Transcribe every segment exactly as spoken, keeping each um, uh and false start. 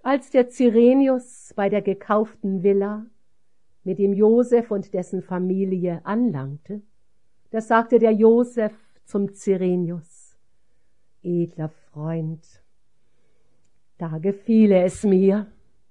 Als der Cyrenius bei der gekauften Villa mit dem Josef und dessen Familie anlangte, da sagte der Josef zum Cyrenius: »Edler Freund, da gefiele es mir.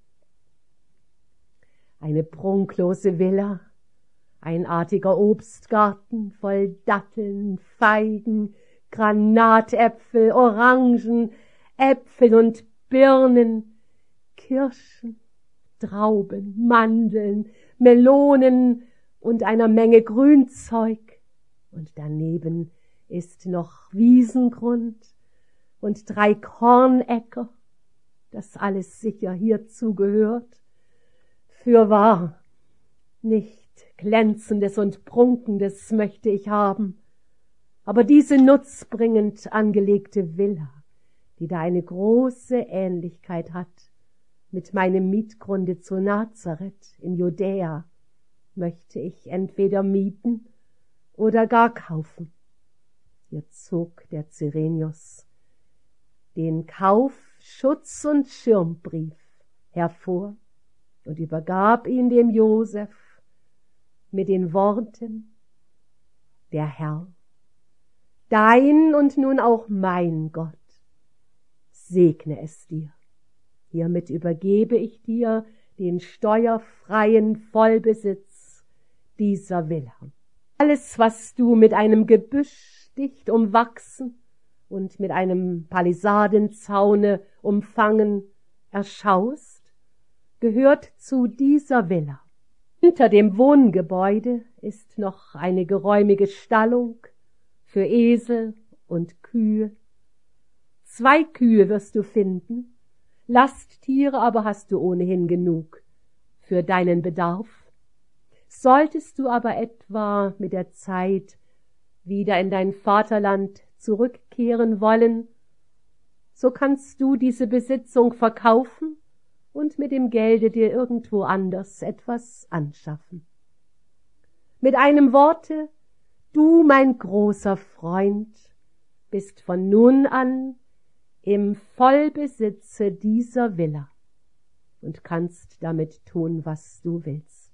Eine prunklose Villa, ein artiger Obstgarten voll Datteln, Feigen, Granatäpfel, Orangen, Äpfel und Birnen, Kirschen, Trauben, Mandeln, Melonen und einer Menge Grünzeug. Und daneben ist noch Wiesengrund und drei Kornäcker, das alles sicher hierzu gehört. Fürwahr, nicht Glänzendes und Prunkendes möchte ich haben, aber diese nutzbringend angelegte Villa, die da eine große Ähnlichkeit hat mit meinem Mietgrunde zu Nazareth in Judäa, möchte ich entweder mieten oder gar kaufen.« Hier zog der Cyrenius den Kauf-, Schutz- und Schirmbrief hervor und übergab ihn dem Josef mit den Worten: »Der Herr, dein und nun auch mein Gott, segne es dir. Hiermit übergebe ich dir den steuerfreien Vollbesitz dieser Villa. Alles, was du mit einem Gebüsch dicht umwachsen und mit einem Palisadenzaune umfangen erschaust, gehört zu dieser Villa. Hinter dem Wohngebäude ist noch eine geräumige Stallung für Esel und Kühe. Zwei Kühe wirst du finden, Lasttiere aber hast du ohnehin genug für deinen Bedarf. Solltest du aber etwa mit der Zeit wieder in dein Vaterland zurückkehren wollen, so kannst du diese Besitzung verkaufen und mit dem Gelde dir irgendwo anders etwas anschaffen. Mit einem Worte, du, mein großer Freund, bist von nun an im Vollbesitze dieser Villa und kannst damit tun, was du willst.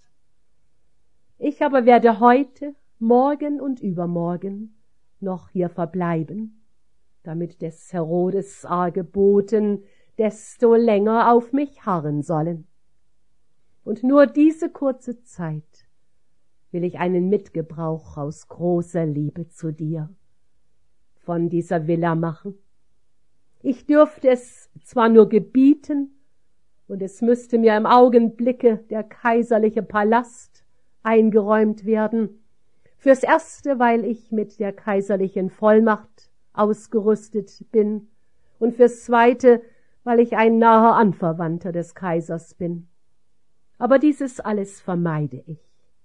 Ich aber werde heute, morgen und übermorgen noch hier verbleiben, damit des Herodes arge Boten desto länger auf mich harren sollen. Und nur diese kurze Zeit will ich einen Mitgebrauch aus großer Liebe zu dir von dieser Villa machen. Ich dürfte es zwar nur gebieten, und es müsste mir im Augenblicke der kaiserliche Palast eingeräumt werden, fürs Erste, weil ich mit der kaiserlichen Vollmacht ausgerüstet bin, und fürs Zweite, weil ich ein naher Anverwandter des Kaisers bin. Aber dieses alles vermeide ich,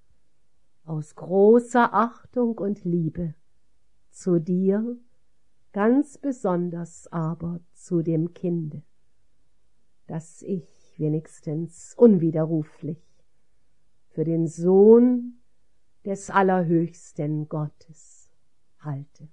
aus großer Achtung und Liebe zu dir, ganz besonders aber zu dem Kinde, das ich wenigstens unwiderruflich für den Sohn des allerhöchsten Gottes halte.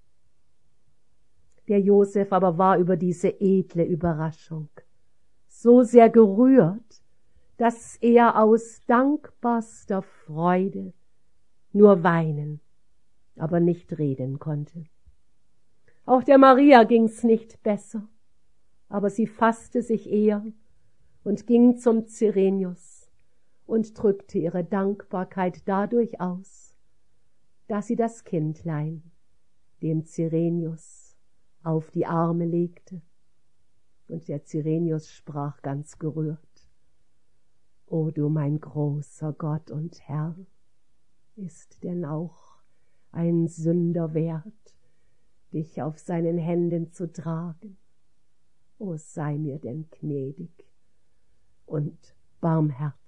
Der Josef aber war über diese edle Überraschung so sehr gerührt, dass er aus dankbarster Freude nur weinen, aber nicht reden konnte. Auch der Maria ging's nicht besser, aber sie fasste sich eher und ging zum Cyrenius und drückte ihre Dankbarkeit dadurch aus, dass sie das Kindlein dem Cyrenius auf die Arme legte. Und der Cyrenius sprach ganz gerührt: »O du mein großer Gott und Herr, ist denn auch ein Sünder wert, dich auf seinen Händen zu tragen? O sei mir denn gnädig und barmherzig.«